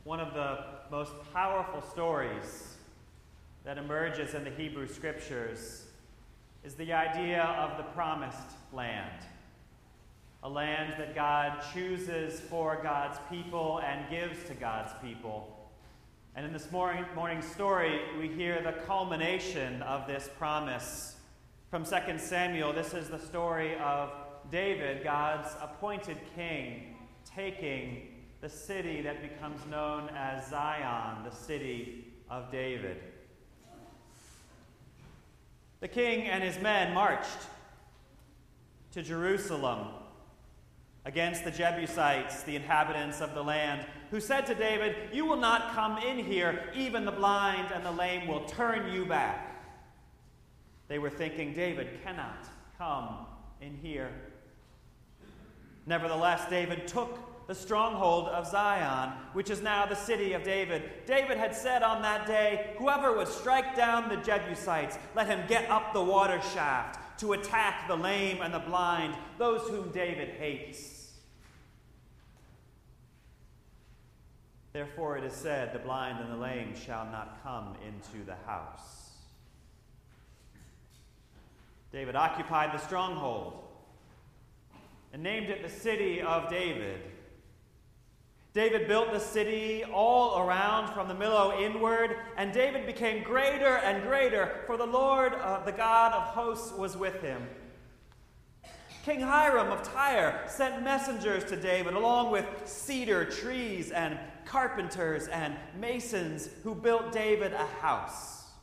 One of the most powerful stories that emerges in the Hebrew Scriptures is the idea of the promised land, a land that God chooses for God's people and gives to God's people. And in this morning's story, we hear the culmination of this promise. From 2 Samuel, this is the story of David, God's appointed king, taking the city that becomes known as Zion, the city of David. The king and his men marched to Jerusalem against the Jebusites, the inhabitants of the land, who said to David, "You will not come in here, even the blind and the lame will turn you back." They were thinking, David cannot come in here. Nevertheless, David took the stronghold of Zion, which is now the city of David. David had said on that day, "Whoever would strike down the Jebusites, let him get up the water shaft to attack the lame and the blind, those whom David hates." Therefore it is said, "The blind and the lame shall not come into the house." David occupied the stronghold and named it the city of David. David built the city all around from the Millo inward, and David became greater and greater, for the Lord, the God of hosts, was with him. King Hiram of Tyre sent messengers to David, along with cedar trees and carpenters and masons, who built David a house.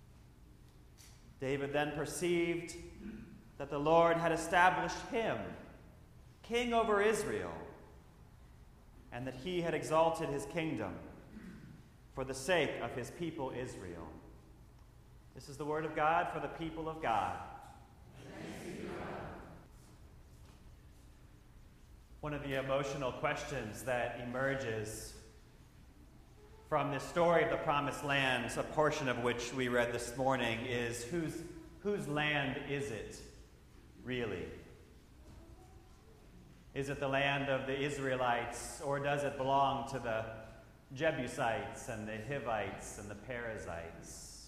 David then perceived that the Lord had established him king over Israel, and that he had exalted his kingdom for the sake of his people Israel. This is the word of God for the people of God. Thanks be to God. One of the emotional questions that emerges from this story of the Promised Land, a portion of which we read this morning, is whose land is it, really? Is it the land of the Israelites, or does it belong to the Jebusites and the Hivites and the Perizzites?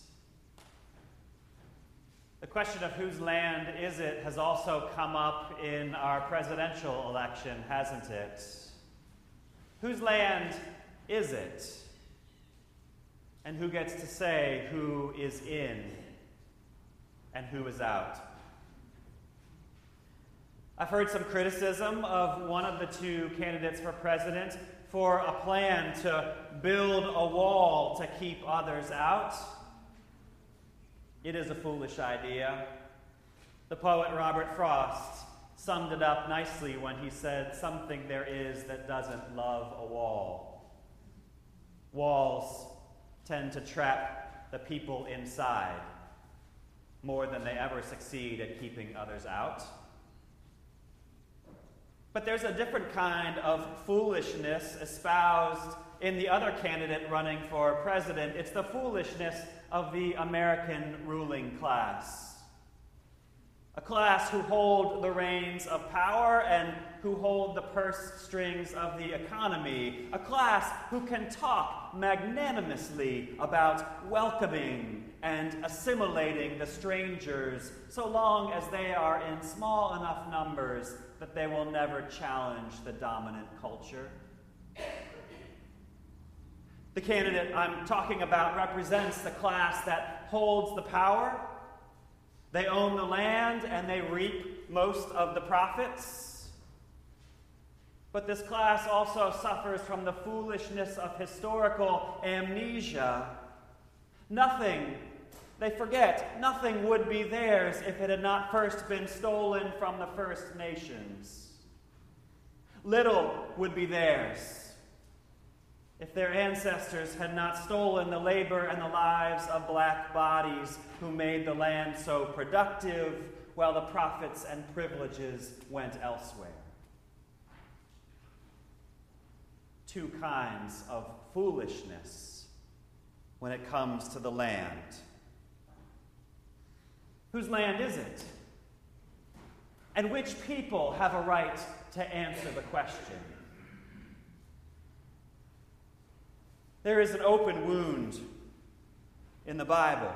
The question of whose land is it has also come up in our presidential election, hasn't it? Whose land is it? And who gets to say who is in and who is out? I've heard some criticism of one of the two candidates for president for a plan to build a wall to keep others out. It is a foolish idea. The poet Robert Frost summed it up nicely when he said, "Something there is that doesn't love a wall." Walls tend to trap the people inside more than they ever succeed at keeping others out. But there's a different kind of foolishness espoused in the other candidate running for president. It's the foolishness of the American ruling class. A class who hold the reins of power and who hold the purse strings of the economy. A class who can talk magnanimously about welcoming and assimilating the strangers, so long as they are in small enough numbers that they will never challenge the dominant culture. The candidate I'm talking about represents the class that holds the power. They own the land and they reap most of the profits. But this class also suffers from the foolishness of historical amnesia. They forget, nothing would be theirs if it had not first been stolen from the First Nations. Little would be theirs if their ancestors had not stolen the labor and the lives of black bodies who made the land so productive while the profits and privileges went elsewhere. Two kinds of foolishness when it comes to the land. Whose land is it? And which people have a right to answer the question? There is an open wound in the Bible.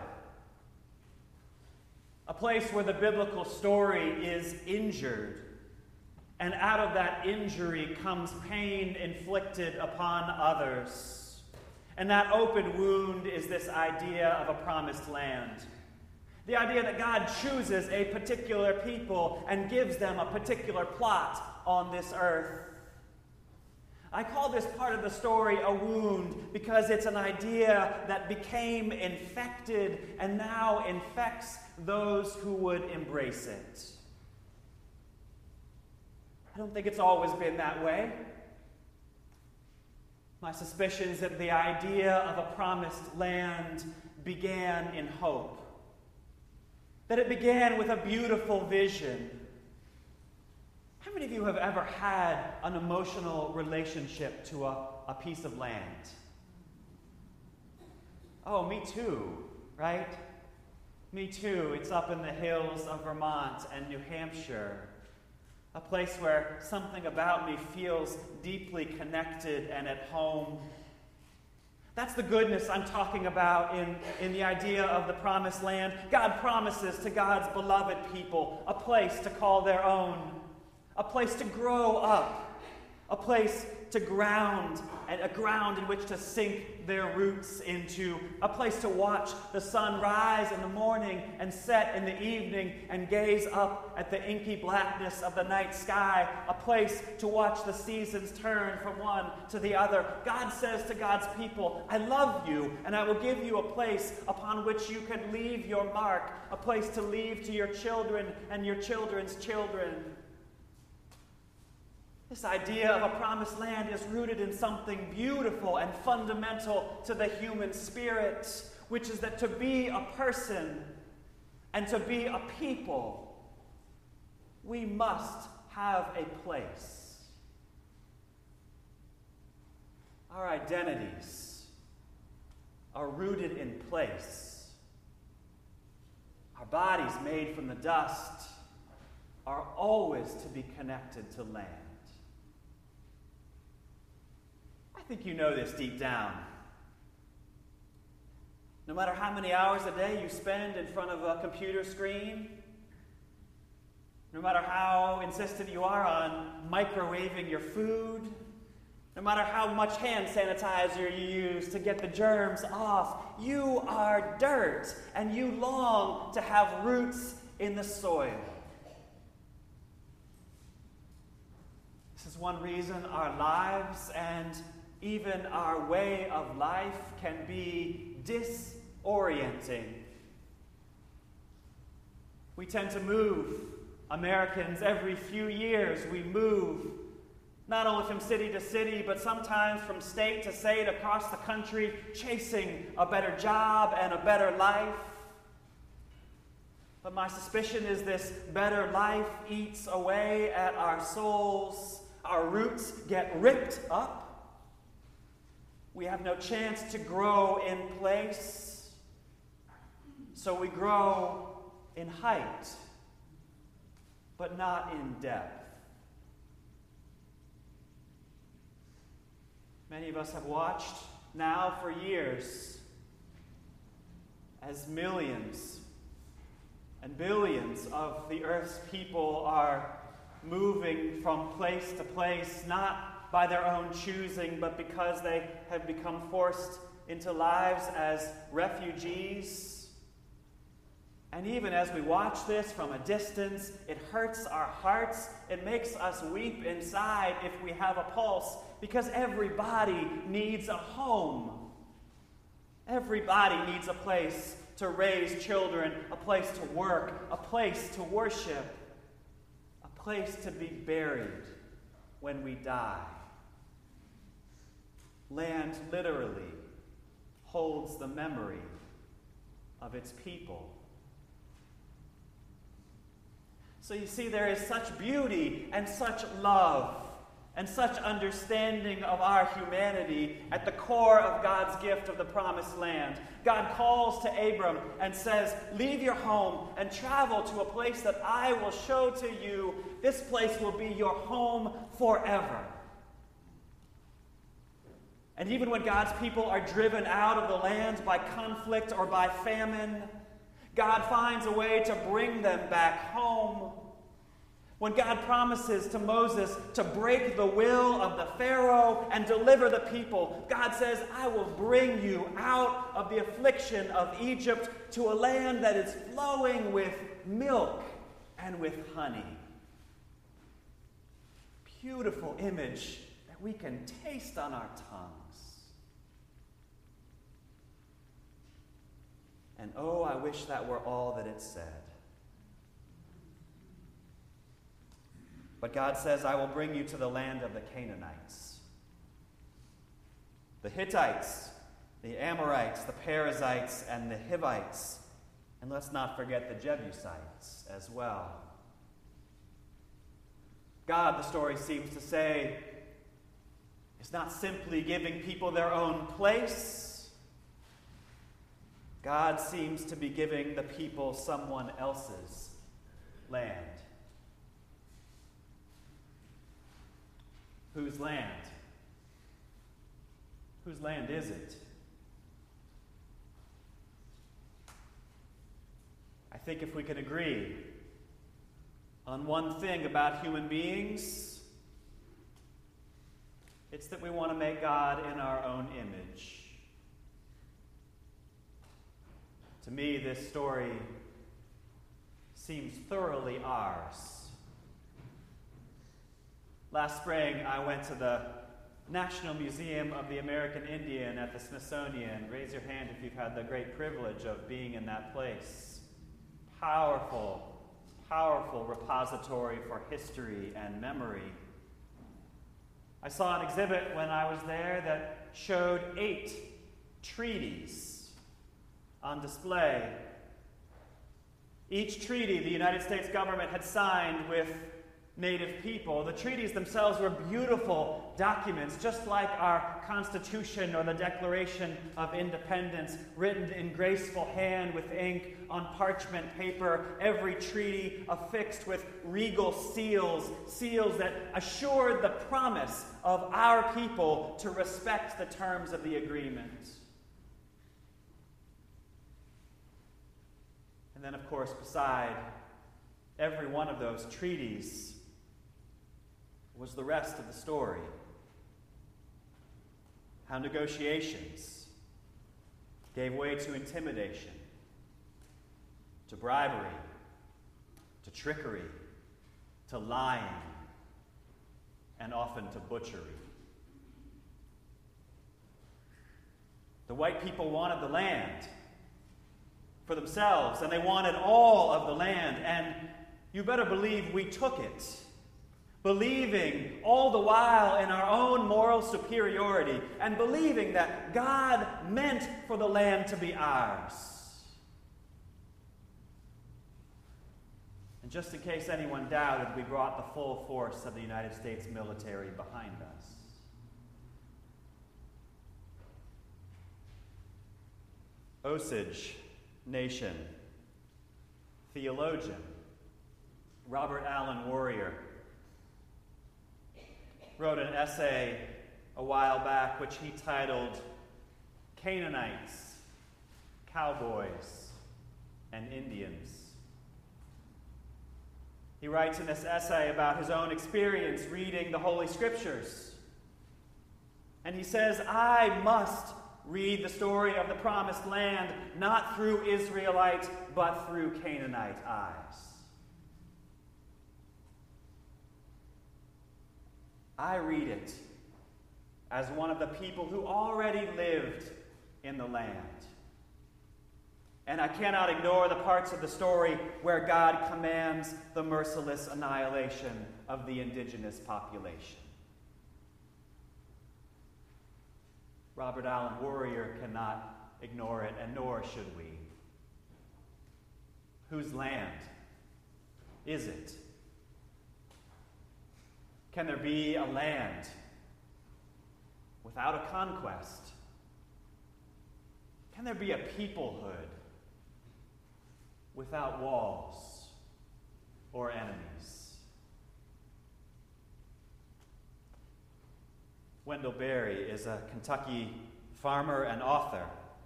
A place where the biblical story is injured. And out of that injury comes pain inflicted upon others. And that open wound is this idea of a promised land. The idea that God chooses a particular people and gives them a particular plot on this earth. I call this part of the story a wound because it's an idea that became infected and now infects those who would embrace it. I don't think it's always been that way. My suspicion is that the idea of a promised land began in hope. That it began with a beautiful vision. How many of you have ever had an emotional relationship to a piece of land? Oh, me too, right? Me too. It's up in the hills of Vermont and New Hampshire. A place where something about me feels deeply connected and at home. That's the goodness I'm talking about in the idea of the promised land. God promises to God's beloved people a place to call their own. A place to grow up, a place to ground, and a ground in which to sink their roots into, a place to watch the sun rise in the morning and set in the evening and gaze up at the inky blackness of the night sky, a place to watch the seasons turn from one to the other. God says to God's people, I love you, and I will give you a place upon which you can leave your mark, a place to leave to your children and your children's children. This idea of a promised land is rooted in something beautiful and fundamental to the human spirit, which is that to be a person and to be a people, we must have a place. Our identities are rooted in place. Our bodies made from the dust are always to be connected to land. I think you know this deep down. No matter how many hours a day you spend in front of a computer screen, no matter how insistent you are on microwaving your food, no matter how much hand sanitizer you use to get the germs off, you are dirt and you long to have roots in the soil. This is one reason our lives and even our way of life can be disorienting. We tend to move. Americans, every few years, we move. Not only from city to city, but sometimes from state to state across the country, chasing a better job and a better life. But my suspicion is this better life eats away at our souls. Our roots get ripped up. We have no chance to grow in place, so we grow in height, but not in depth. Many of us have watched now for years as millions and billions of the earth's people are moving from place to place, not by their own choosing, but because they have become forced into lives as refugees. And even as we watch this from a distance, it hurts our hearts. It makes us weep inside if we have a pulse, because everybody needs a home. Everybody needs a place to raise children, a place to work, a place to worship, a place to be buried when we die. Land literally holds the memory of its people. So you see, there is such beauty and such love and such understanding of our humanity at the core of God's gift of the promised land. God calls to Abram and says, leave your home and travel to a place that I will show to you. This place will be your home forever. And even when God's people are driven out of the land by conflict or by famine, God finds a way to bring them back home. When God promises to Moses to break the will of the Pharaoh and deliver the people, God says, I will bring you out of the affliction of Egypt to a land that is flowing with milk and with honey. Beautiful image that we can taste on our tongues. And oh, I wish that were all that it said. But God says, I will bring you to the land of the Canaanites, the Hittites, the Amorites, the Perizzites, and the Hivites. And let's not forget the Jebusites as well. God, the story seems to say, is not simply giving people their own place. God seems to be giving the people someone else's land. Whose land? Whose land is it? I think if we can agree on one thing about human beings, it's that we want to make God in our own image. To me, this story seems thoroughly ours. Last spring, I went to the National Museum of the American Indian at the Smithsonian. Raise your hand if you've had the great privilege of being in that place. Powerful, powerful repository for history and memory. I saw an exhibit when I was there that showed 8 treaties on display. Each treaty the United States government had signed with Native people. The treaties themselves were beautiful documents, just like our Constitution or the Declaration of Independence, written in graceful hand with ink on parchment paper. Every treaty affixed with regal seals, seals that assured the promise of our people to respect the terms of the agreement. And then, of course, beside every one of those treaties was the rest of the story. How negotiations gave way to intimidation, to bribery, to trickery, to lying, and often to butchery. The white people wanted the land for themselves, and they wanted all of the land, and you better believe we took it, believing all the while in our own moral superiority and believing that God meant for the land to be ours. And just in case anyone doubted, we brought the full force of the United States military behind us. Osage Nation theologian Robert Allen Warrior wrote an essay a while back which he titled Canaanites, Cowboys, and Indians. He writes in this essay about his own experience reading the Holy Scriptures. And he says, I must read the story of the Promised Land not through Israelite, but through Canaanite eyes. I read it as one of the people who already lived in the land. And I cannot ignore the parts of the story where God commands the merciless annihilation of the indigenous population. Robert Allen Warrior cannot ignore it, and nor should we. Whose land is it? Can there be a land without a conquest? Can there be a peoplehood without walls or enemies? Wendell Berry is a Kentucky farmer and author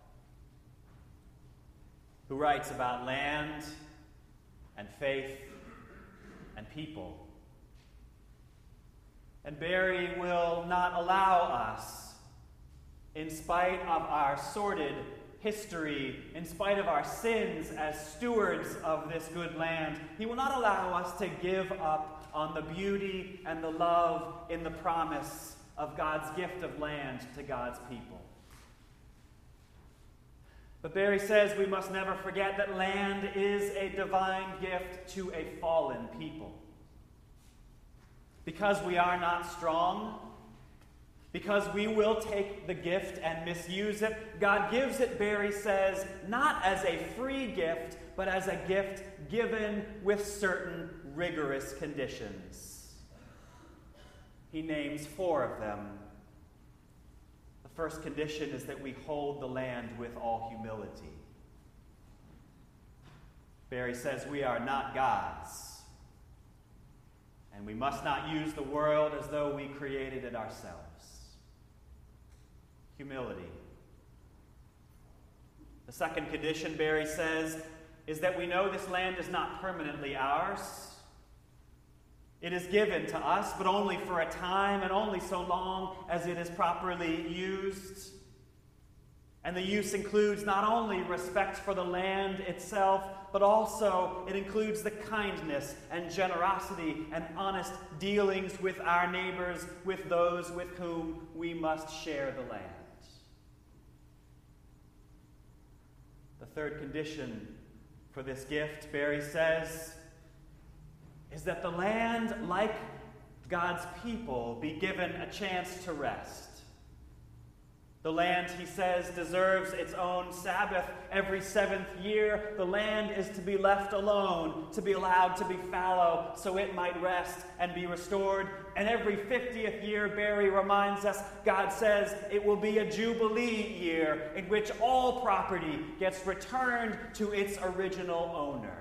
who writes about land and faith and people. And Berry will not allow us, in spite of our sordid history, in spite of our sins as stewards of this good land, he will not allow us to give up on the beauty and the love in the promise of God's gift of land to God's people. But Berry says we must never forget that land is a divine gift to a fallen people. Because we are not strong, because we will take the gift and misuse it, God gives it, Berry says, not as a free gift, but as a gift given with certain rigorous conditions. He names 4 of them. The first condition is that we hold the land with all humility. Berry says we are not gods, and we must not use the world as though we created it ourselves. Humility. The second condition, Berry says, is that we know this land is not permanently ours. It is given to us, but only for a time and only so long as it is properly used. And the use includes not only respect for the land itself, but also it includes the kindness and generosity and honest dealings with our neighbors, with those with whom we must share the land. The third condition for this gift, Berry says, is that the land, like God's people, be given a chance to rest. The land, he says, deserves its own Sabbath every 7th year. The land is to be left alone, to be allowed to be fallow, so it might rest and be restored. And every 50th year, Berry reminds us, God says it will be a Jubilee year in which all property gets returned to its original owner.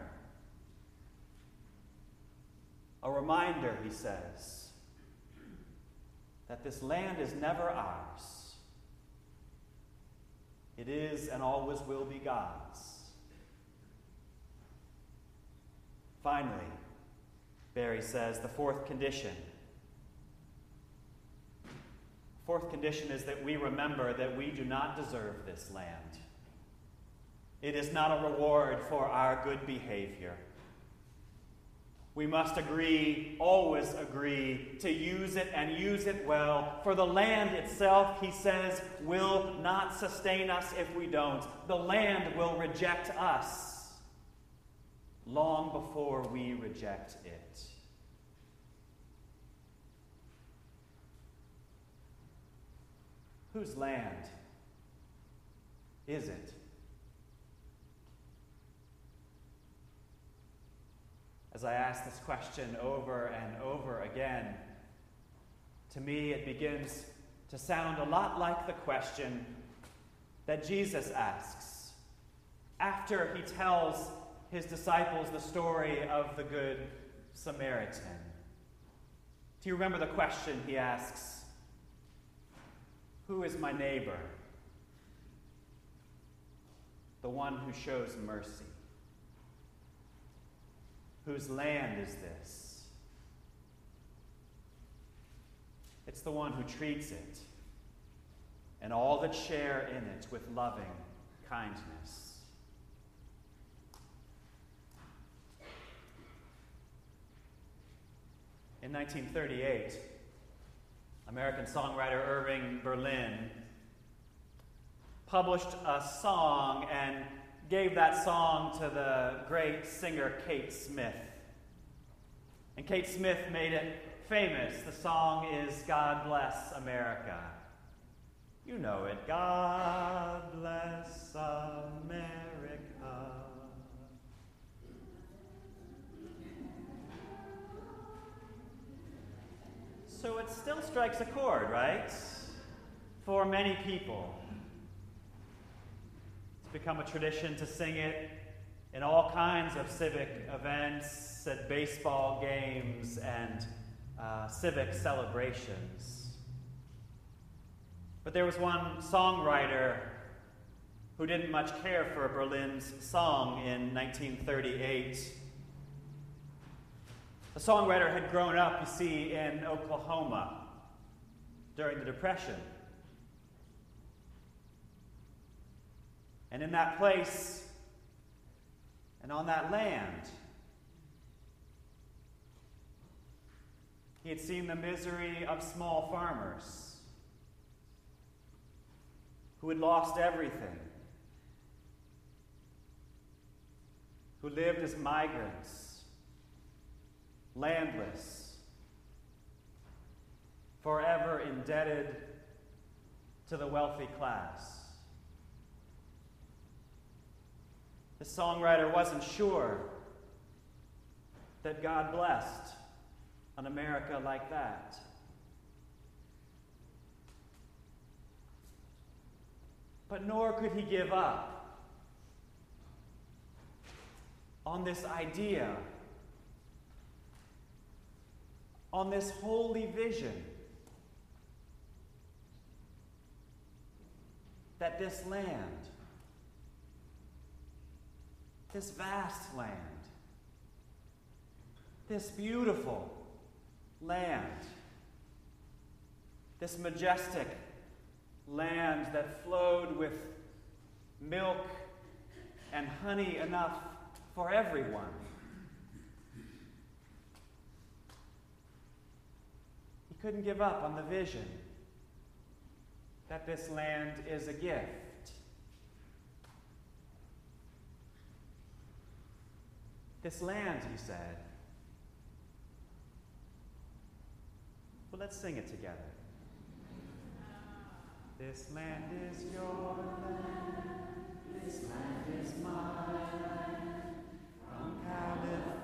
A reminder, he says, that this land is never ours. It is and always will be God's. Finally, Berry says, the fourth condition. Fourth condition is that we remember that we do not deserve this land. It is not a reward for our good behavior. We must agree, always agree, to use it and use it well. For the land itself, he says, will not sustain us if we don't. The land will reject us long before we reject it. Whose land is it? As I ask this question over and over again, to me it begins to sound a lot like the question that Jesus asks after he tells his disciples the story of the Good Samaritan. Do you remember the question he asks? Who is my neighbor? The one who shows mercy. Whose land is this? It's the one who treats it and all that share in it with loving kindness. In 1938, American songwriter Irving Berlin published a song and gave that song to the great singer Kate Smith. And Kate Smith made it famous. The song is God Bless America. You know it. God bless America. So it still strikes a chord, right? For many people. Become a tradition to sing it in all kinds of civic events, at baseball games, and civic celebrations. But there was one songwriter who didn't much care for Berlin's song in 1938. The songwriter had grown up, you see, in Oklahoma during the Depression. And in that place and on that land, he had seen the misery of small farmers who had lost everything, who lived as migrants, landless, forever indebted to the wealthy class. The songwriter wasn't sure that God blessed an America like that. But nor could he give up on this idea, on this holy vision, that this land, this vast land, this beautiful land, this majestic land that flowed with milk and honey enough for everyone. He couldn't give up on the vision that this land is a gift. This land, he said. Well, let's sing it together. This land is your land, this land is my land, from California